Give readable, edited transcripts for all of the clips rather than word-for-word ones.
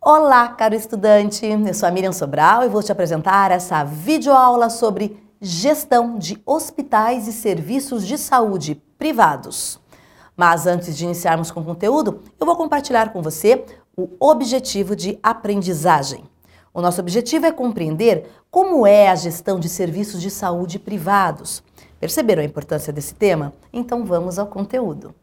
Olá, caro estudante! Eu sou a Miriam Sobral e vou te apresentar essa videoaula sobre gestão de hospitais e serviços de saúde privados. Mas antes de iniciarmos com o conteúdo, eu vou compartilhar com você o objetivo de aprendizagem. O nosso objetivo é compreender como é a gestão de serviços de saúde privados. Perceberam a importância desse tema? Então vamos ao conteúdo.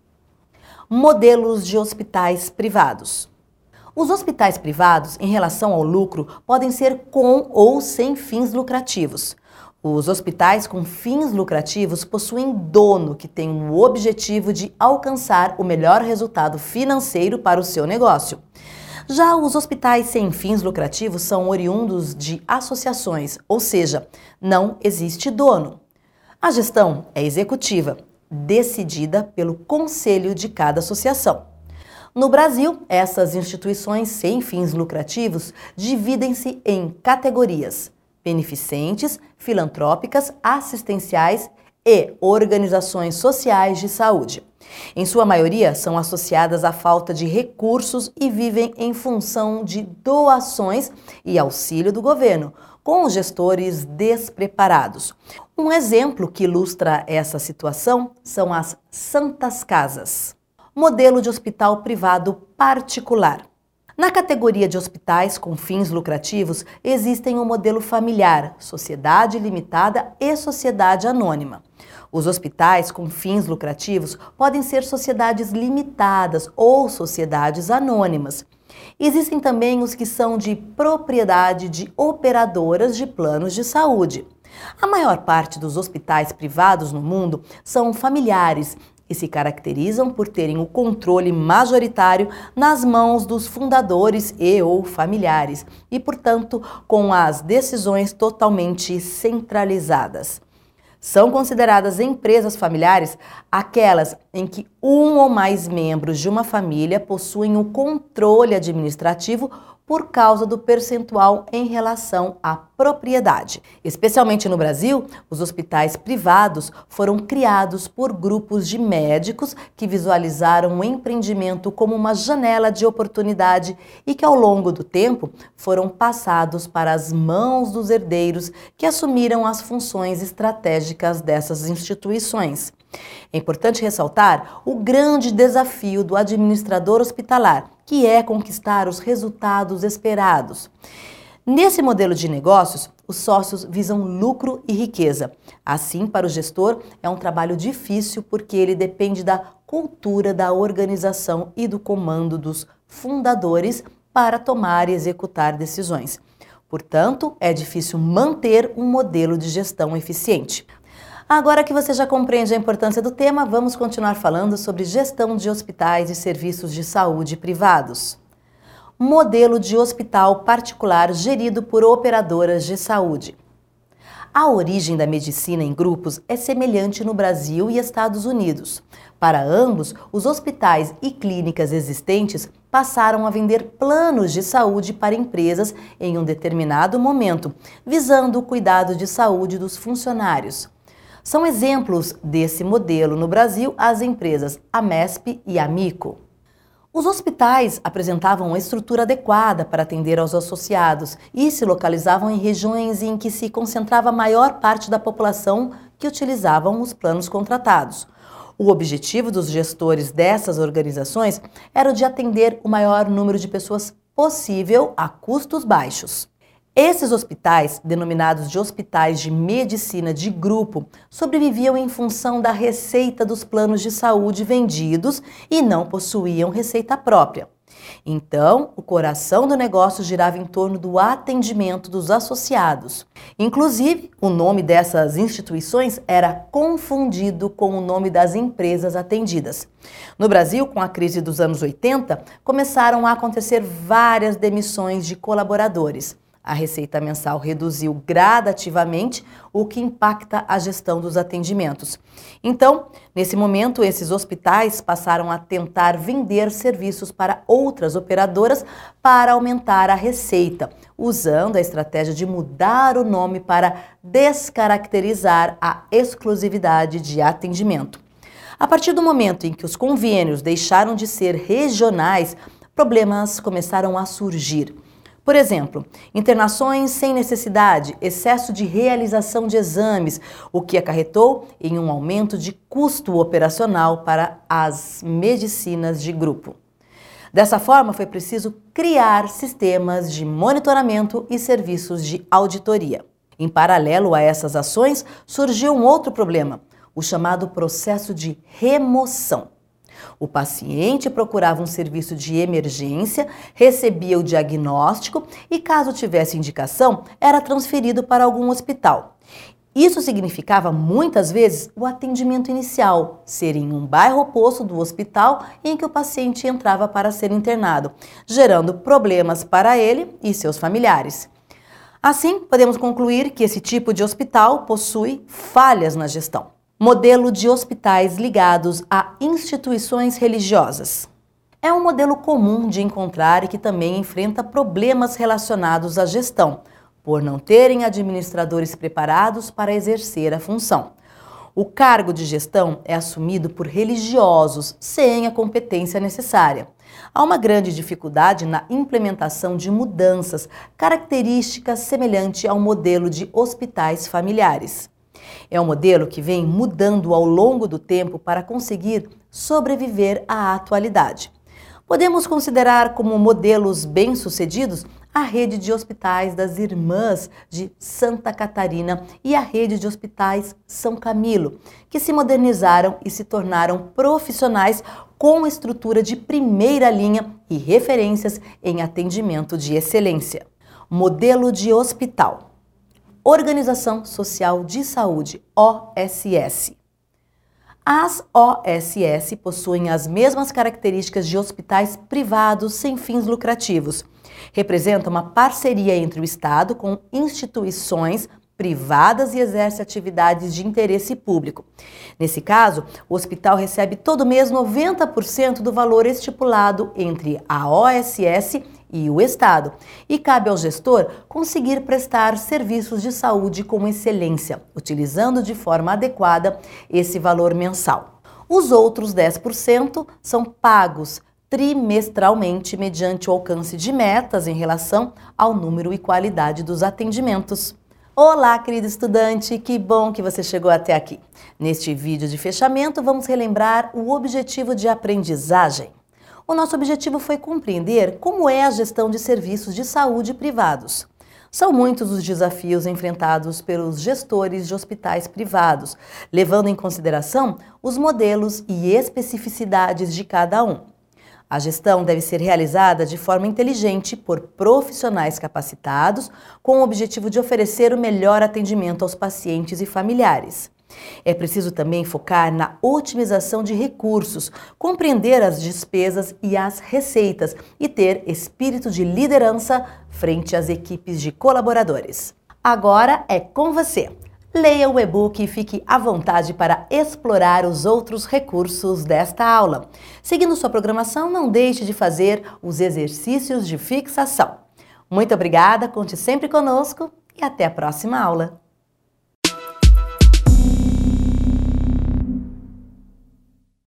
Modelos de hospitais privados. Os hospitais privados, em relação ao lucro, podem ser com ou sem fins lucrativos. Os hospitais com fins lucrativos possuem dono que tem o objetivo de alcançar o melhor resultado financeiro para o seu negócio. Já os hospitais sem fins lucrativos são oriundos de associações, ou seja, não existe dono. A gestão é executiva, decidida pelo conselho de cada associação. No Brasil, essas instituições sem fins lucrativos dividem-se em categorias: beneficentes, filantrópicas, assistenciais e organizações sociais de saúde. Em sua maioria, são associadas à falta de recursos e vivem em função de doações e auxílio do governo, com os gestores despreparados. Um exemplo que ilustra essa situação são as Santas Casas. Modelo de hospital privado particular. Na categoria de hospitais com fins lucrativos, existem o modelo familiar, sociedade limitada e sociedade anônima. Os hospitais com fins lucrativos podem ser sociedades limitadas ou sociedades anônimas. Existem também os que são de propriedade de operadoras de planos de saúde. A maior parte dos hospitais privados no mundo são familiares e se caracterizam por terem o controle majoritário nas mãos dos fundadores e/ou familiares e, portanto, com as decisões totalmente centralizadas. São consideradas empresas familiares aquelas em que um ou mais membros de uma família possuem o controle administrativo por causa do percentual em relação à propriedade. Especialmente no Brasil, os hospitais privados foram criados por grupos de médicos que visualizaram o empreendimento como uma janela de oportunidade e que, ao longo do tempo, foram passados para as mãos dos herdeiros que assumiram as funções estratégicas dessas instituições. É importante ressaltar o grande desafio do administrador hospitalar, que é conquistar os resultados esperados. Nesse modelo de negócios, os sócios visam lucro e riqueza. Assim, para o gestor, é um trabalho difícil porque ele depende da cultura da organização e do comando dos fundadores para tomar e executar decisões. Portanto, é difícil manter um modelo de gestão eficiente. Agora que você já compreende a importância do tema, vamos continuar falando sobre gestão de hospitais e serviços de saúde privados. Modelo de hospital particular gerido por operadoras de saúde. A origem da medicina em grupos é semelhante no Brasil e Estados Unidos. Para ambos, os hospitais e clínicas existentes passaram a vender planos de saúde para empresas em um determinado momento, visando o cuidado de saúde dos funcionários. São exemplos desse modelo no Brasil as empresas Amesp e Amico. Os hospitais apresentavam uma estrutura adequada para atender aos associados e se localizavam em regiões em que se concentrava a maior parte da população que utilizavam os planos contratados. O objetivo dos gestores dessas organizações era o de atender o maior número de pessoas possível a custos baixos. Esses hospitais, denominados de hospitais de medicina de grupo, sobreviviam em função da receita dos planos de saúde vendidos e não possuíam receita própria. Então, o coração do negócio girava em torno do atendimento dos associados. Inclusive, o nome dessas instituições era confundido com o nome das empresas atendidas. No Brasil, com a crise dos anos 80, começaram a acontecer várias demissões de colaboradores. A receita mensal reduziu gradativamente, o que impacta a gestão dos atendimentos. Então, nesse momento, esses hospitais passaram a tentar vender serviços para outras operadoras para aumentar a receita, usando a estratégia de mudar o nome para descaracterizar a exclusividade de atendimento. A partir do momento em que os convênios deixaram de ser regionais, problemas começaram a surgir. Por exemplo, internações sem necessidade, excesso de realização de exames, o que acarretou em um aumento de custo operacional para as medicinas de grupo. Dessa forma, foi preciso criar sistemas de monitoramento e serviços de auditoria. Em paralelo a essas ações, surgiu um outro problema, o chamado processo de remoção. O paciente procurava um serviço de emergência, recebia o diagnóstico e, caso tivesse indicação, era transferido para algum hospital. Isso significava, muitas vezes, o atendimento inicial ser em um bairro oposto do hospital em que o paciente entrava para ser internado, gerando problemas para ele e seus familiares. Assim, podemos concluir que esse tipo de hospital possui falhas na gestão. Modelo de hospitais ligados a instituições religiosas. É um modelo comum de encontrar e que também enfrenta problemas relacionados à gestão, por não terem administradores preparados para exercer a função. O cargo de gestão é assumido por religiosos sem a competência necessária. Há uma grande dificuldade na implementação de mudanças, características semelhante ao modelo de hospitais familiares. É um modelo que vem mudando ao longo do tempo para conseguir sobreviver à atualidade. Podemos considerar como modelos bem-sucedidos a rede de hospitais das Irmãs de Santa Catarina e a rede de hospitais São Camilo, que se modernizaram e se tornaram profissionais com estrutura de primeira linha e referências em atendimento de excelência. Modelo de hospital. Organização Social de Saúde, OSS. As OSS possuem as mesmas características de hospitais privados sem fins lucrativos. Representa uma parceria entre o Estado com instituições privadas e exerce atividades de interesse público. Nesse caso, o hospital recebe todo mês 90% do valor estipulado entre a OSS e o Estado, e cabe ao gestor conseguir prestar serviços de saúde com excelência, utilizando de forma adequada esse valor mensal. Os outros 10% são pagos trimestralmente mediante o alcance de metas em relação ao número e qualidade dos atendimentos. Olá, querido estudante, que bom que você chegou até aqui. Neste vídeo de fechamento, vamos relembrar o objetivo de aprendizagem. O nosso objetivo foi compreender como é a gestão de serviços de saúde privados. São muitos os desafios enfrentados pelos gestores de hospitais privados, levando em consideração os modelos e especificidades de cada um. A gestão deve ser realizada de forma inteligente por profissionais capacitados, com o objetivo de oferecer o melhor atendimento aos pacientes e familiares. É preciso também focar na otimização de recursos, compreender as despesas e as receitas e ter espírito de liderança frente às equipes de colaboradores. Agora é com você! Leia o e-book e fique à vontade para explorar os outros recursos desta aula. Seguindo sua programação, não deixe de fazer os exercícios de fixação. Muito obrigada, conte sempre conosco e até a próxima aula!